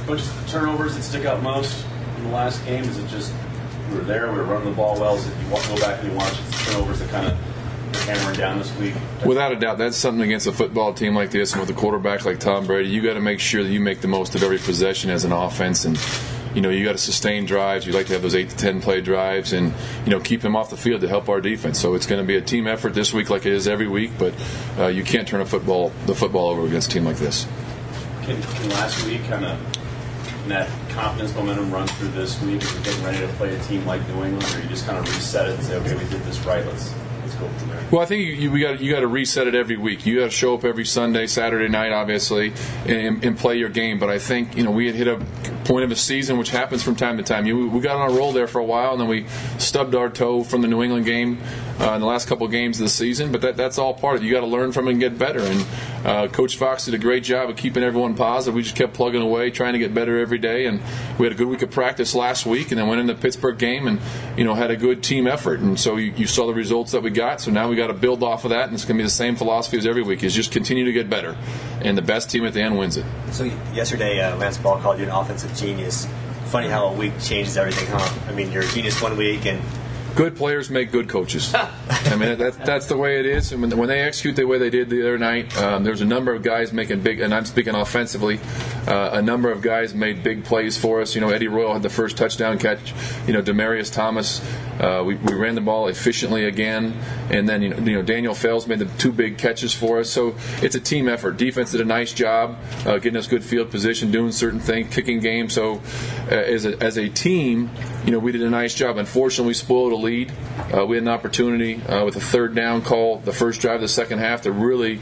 Coach, the turnovers that stick out most in the last game, is it just we were there, we were running the ball well? Is it you go back and you watch it's the turnovers that kind of hammering down this week? Without a doubt, that's something against a football team like this and with a quarterback like Tom Brady. You got to make sure that you make the most of every possession as an offense, and you got to sustain drives. You like to have those 8 to 10 play drives, and keep him off the field to help our defense. So it's going to be a team effort this week, like it is every week. But you can't turn the football over against a team like this. Can last week kind of that confidence momentum run through this week as we're getting ready to play a team like New England, or you just kind of reset it and say, okay, we did this right, let's go from there? Well, I think you got to reset it every week. You got to show up every Sunday, Saturday night, obviously, and play your game. But I think we had hit a point of the season, which happens from time to time. We got on a roll there for a while, and then we stubbed our toe from the New England game in the last couple of games of the season. But that's all part of it. You got to learn from it and get better. And Coach Fox did a great job of keeping everyone positive. We just kept plugging away, trying to get better every day. And we had a good week of practice last week, and then went into the Pittsburgh game and had a good team effort. And so you saw the results that we got. So now we got to build off of that, and it's going to be the same philosophy as every week: is just continue to get better, and the best team at the end wins it. So yesterday, Lance Ball called you an offensive genius. Funny how a week changes everything, huh? I mean, you're a genius one week, and good players make good coaches. I mean, that's the way it is. And when they execute the way they did the other night, there's a number of guys making big, and I'm speaking offensively, a number of guys made big plays for us. Eddie Royal had the first touchdown catch. Demarius Thomas, we ran the ball efficiently again. And then, Daniel Fales made the 2 big catches for us. So it's a team effort. Defense did a nice job getting us good field position, doing certain things, kicking game. So as a team, we did a nice job. Unfortunately, we spoiled a lead. We had an opportunity with a 3rd down call, the first drive of the second half, to really,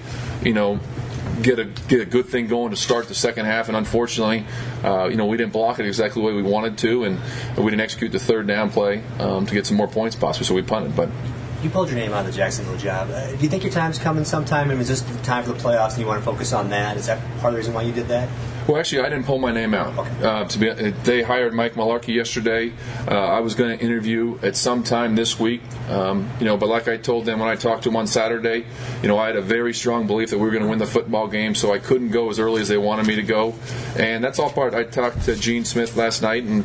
get a good thing going to start the second half. And unfortunately, we didn't block it exactly the way we wanted to, and we didn't execute the 3rd down play to get some more points possibly. So we punted. But you pulled your name out of the Jacksonville job. Do you think your time's coming sometime? I mean, is this the time for the playoffs and you want to focus on that? Is that part of the reason why you did that? Well, actually, I didn't pull my name out. Okay. They hired Mike Mularkey yesterday. I was going to interview at some time this week, but like I told them when I talked to them on Saturday, I had a very strong belief that we were going to win the football game, so I couldn't go as early as they wanted me to go. And that's all part. I talked to Gene Smith last night, and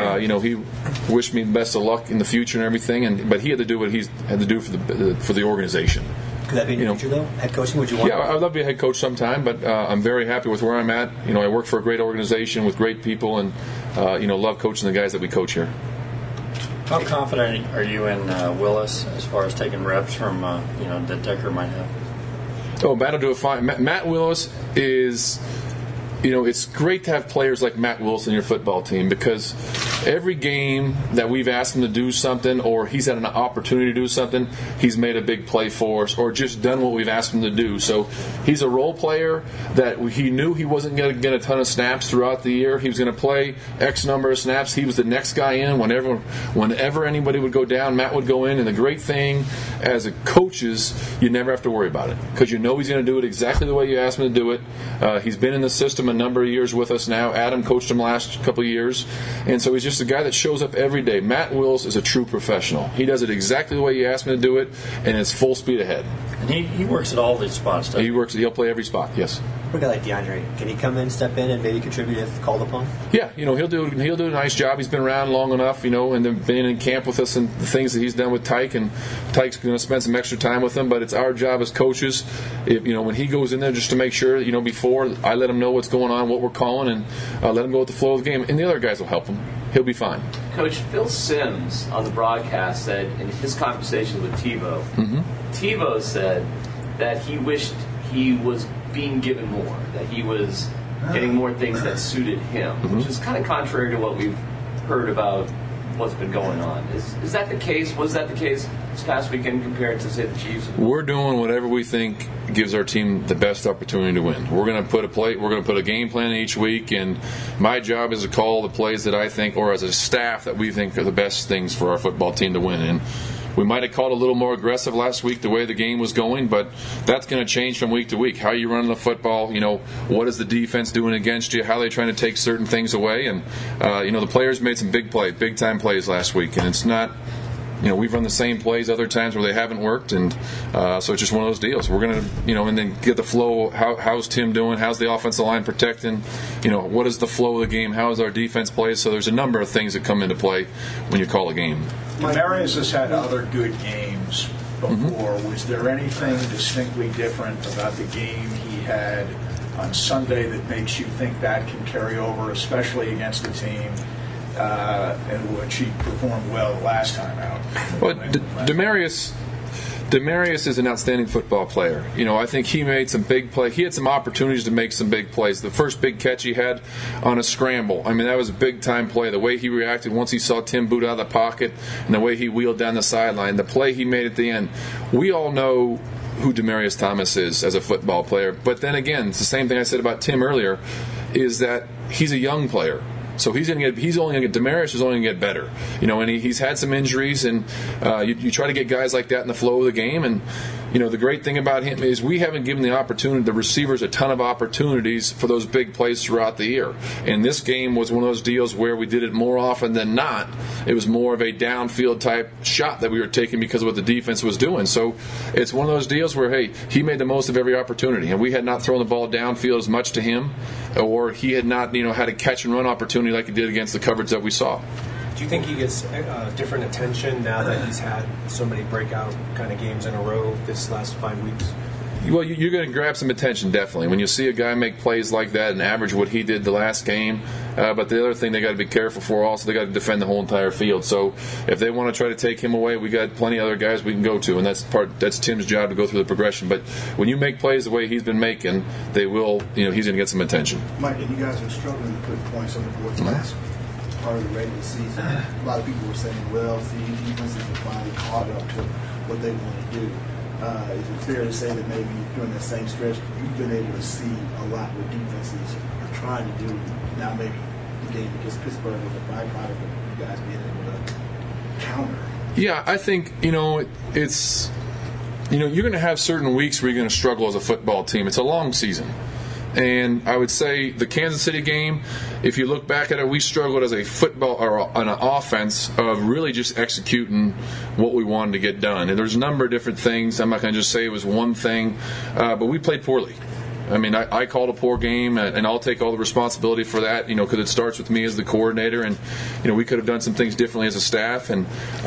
he wished me the best of luck in the future and everything. But he had to do what he had to do for the organization. Could that be in the future, though? Head coaching, would you want? Yeah, I'd love to be a head coach sometime, but I'm very happy with where I'm at. I work for a great organization with great people, and love coaching the guys that we coach here. How confident are you in Willis as far as taking reps from that Decker might have? Oh, Matt will do it fine. Matt Willis is. It's great to have players like Matt Willis in your football team, because every game that we've asked him to do something, or he's had an opportunity to do something, he's made a big play for us, or just done what we've asked him to do. So he's a role player that he knew he wasn't going to get a ton of snaps throughout the year. He was going to play X number of snaps. He was the next guy in. Whenever anybody would go down, Matt would go in. And the great thing as a coach is you never have to worry about it, because he's going to do it exactly the way you asked him to do it. He's been in the system a number of years with us now. Adam coached him last couple of years, and so he's just a guy that shows up every day. Matt Willis is a true professional. He does it exactly the way you asked him to do it, and it's full speed ahead. And he works at all these spots, doesn't he? He'll play every spot, yes. A guy like DeAndre, can he come in, step in, and maybe contribute if called upon? Yeah, he'll do a nice job. He's been around long enough, and then been in camp with us and the things that he's done with Tyke, and Tyke's going to spend some extra time with him. But it's our job as coaches, when he goes in there, just to make sure, before I let him know what's going on, what we're calling, and let him go with the flow of the game. And the other guys will help him. He'll be fine. Coach, Phil Simms on the broadcast said in his conversation with Tebow, Tebow said that he wished he was being given more, that he was getting more things that suited him, which is kind of contrary to what we've heard about what's been going on. Is that the case? Was that the case this past weekend compared to, say, the Chiefs? We're doing whatever we think gives our team the best opportunity to win. We're going to put a game plan each week, and my job is to call the plays that I think, or as a staff, that we think are the best things for our football team to win. And we might have called a little more aggressive last week the way the game was going, but that's going to change from week to week. How you running the football, what is the defense doing against you, how are they trying to take certain things away. And, the players made some big time plays last week, and it's not we've run the same plays other times where they haven't worked, and so it's just one of those deals. We're going to, and then get the flow. How's Tim doing? How's the offensive line protecting? What is the flow of the game? How is our defense play? So there's a number of things that come into play when you call a game. Demaryius has had other good games before. Was there anything distinctly different about the game he had on Sunday that makes you think that can carry over, especially against a team in which he performed well last time out? Well, Demaryius is an outstanding football player. I think he made some big plays. He had some opportunities to make some big plays. The first big catch he had on a scramble, that was a big-time play. The way he reacted once he saw Tim boot out of the pocket and the way he wheeled down the sideline, the play he made at the end. We all know who Demaryius Thomas is as a football player. But then again, it's the same thing I said about Tim earlier, is that he's a young player. So Demaryius is only going to get better, and he's had some injuries, and you try to get guys like that in the flow of the game, and the great thing about him is we haven't given the receivers a ton of opportunities for those big plays throughout the year. And this game was one of those deals where we did it more often than not. It was more of a downfield type shot that we were taking because of what the defense was doing. So it's one of those deals where, hey, he made the most of every opportunity, and we had not thrown the ball downfield as much to him, or he had not had a catch and run opportunity like he did against the coverage that we saw. Do you think he gets different attention now that he's had so many breakout kind of games in a row this last 5 weeks? Well, you're going to grab some attention, definitely, when you see a guy make plays like that and average what he did the last game. But the other thing they got to be careful for also, they got to defend the whole entire field. So if they want to try to take him away, we got plenty of other guys we can go to, and that's Tim's job to go through the progression. But when you make plays the way he's been making, they will, he's going to get some attention. Mike, you guys are struggling to put points on the board last part of the regular season. A lot of people were saying, well, the defenses have finally caught up to what they want to do. Is it fair to say that maybe during that same stretch, you've been able to see a lot what defenses are trying to do? Now maybe the game against Pittsburgh was a byproduct of you guys being able to counter. Yeah, I think, it's, you're going to have certain weeks where you're going to struggle as a football team. It's a long season. And I would say the Kansas City game, if you look back at it, we struggled as a football or an offense of really just executing what we wanted to get done. And there's a number of different things. I'm not going to just say it was one thing, but we played poorly. I called a poor game, and I'll take all the responsibility for that, because it starts with me as the coordinator, and we could have done some things differently as a staff, and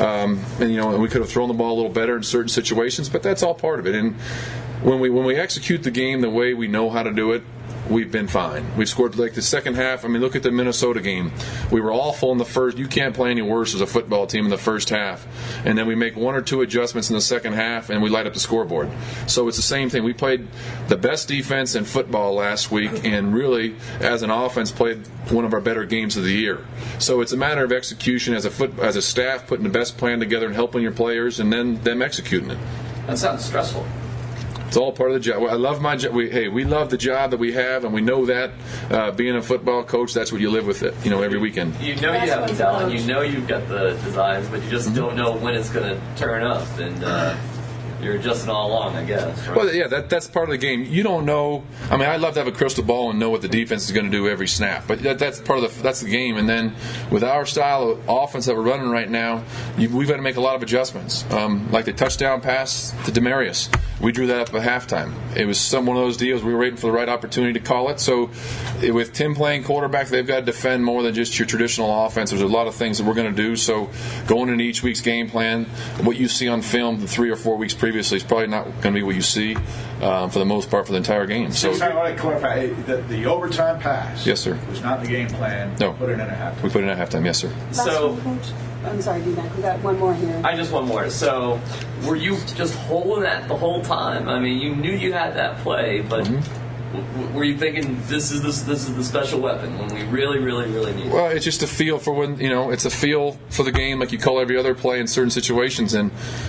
we could have thrown the ball a little better in certain situations, but that's all part of it. And when we execute the game the way we know how to do it, we've been fine. We've scored like the second half. Look at the Minnesota game. We were awful in the first. You can't play any worse as a football team in the first half. And then we make one or two adjustments in the second half, and we light up the scoreboard. So it's the same thing. We played the best defense in football last week, and really, as an offense, played one of our better games of the year. So it's a matter of execution as a staff, putting the best plan together and helping your players, and then them executing it. That sounds stressful. It's all part of the job. I love my job. We love the job that we have, and we know that being a football coach, that's what you live with it. Every weekend. You have the talent. You've got the designs, but you just don't know when it's going to turn up, and you're adjusting all along, I guess. Right? Well, yeah, that's part of the game. You don't know. I'd love to have a crystal ball and know what the defense is going to do every snap, but that's part of that's the game. And then with our style of offense that we're running right now, we've got to make a lot of adjustments. Like the touchdown pass to Demaryius, we drew that up at halftime. It was one of those deals we were waiting for the right opportunity to call it. So with Tim playing quarterback, they've got to defend more than just your traditional offense. There's a lot of things that we're going to do. So going into each week's game plan, what you see on film the 3 or 4 weeks previously is probably not going to be what you see for the most part for the entire game. So I want to clarify, the overtime pass, yes, sir, was not the game plan. No. Put it in at halftime. We put it in at halftime, yes, sir. So, Coach, I'm sorry, D-Mac, we got one more here. Just one more. So, were you just holding that the whole time? You knew you had that play, but were you thinking this is the special weapon when we really, really, really need it? Well, it's just a feel for when it's a feel for the game, like you call every other play in certain situations. And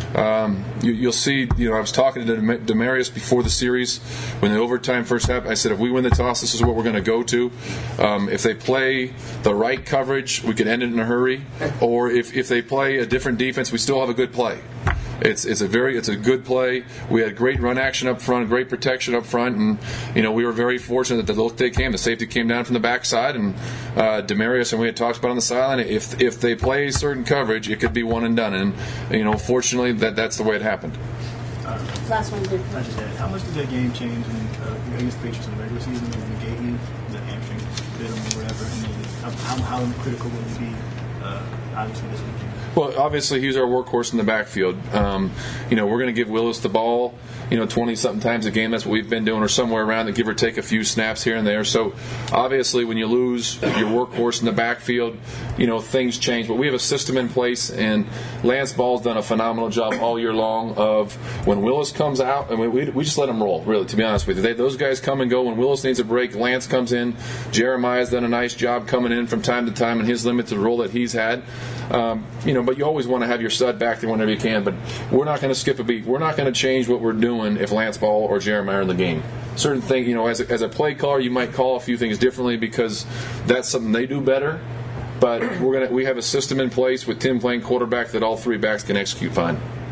you'll see. I was talking to Demaryius before the series when the overtime first happened. I said, if we win the toss, this is what we're going to go to. If they play the right coverage, we could end it in a hurry. Or if they play a different defense, we still have a good play. It's a good play. We had great run action up front, great protection up front, and we were very fortunate that the look they came. The safety came down from the backside, and Demarius, and we had talked about on the sideline. If they play certain coverage, it could be one and done. And fortunately, that's the way it happened. Last one, Dick. I just add, how much did that game change against the Patriots in the regular season and negate you the hamstring bit or whatever? And how critical will it be, obviously, this weekend? Well, obviously, he's our workhorse in the backfield. We're going to give Willis the ball, 20-something times a game. That's what we've been doing, or somewhere around, to give or take a few snaps here and there. So, obviously, when you lose your workhorse in the backfield, things change. But we have a system in place, and Lance Ball's done a phenomenal job all year long of when Willis comes out, and we just let him roll, really, to be honest with you. Those guys come and go. When Willis needs a break, Lance comes in. Jeremiah's done a nice job coming in from time to time in his limited role that he's had. But you always want to have your stud back there whenever you can. But we're not going to skip a beat. We're not going to change what we're doing if Lance Ball or Jeremiah are in the game. Certain things, as a play caller, you might call a few things differently because that's something they do better. But we have a system in place with Tim playing quarterback that all three backs can execute fine.